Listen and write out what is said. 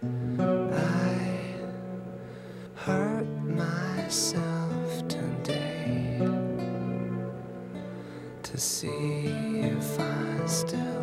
I hurt myself today to see if I still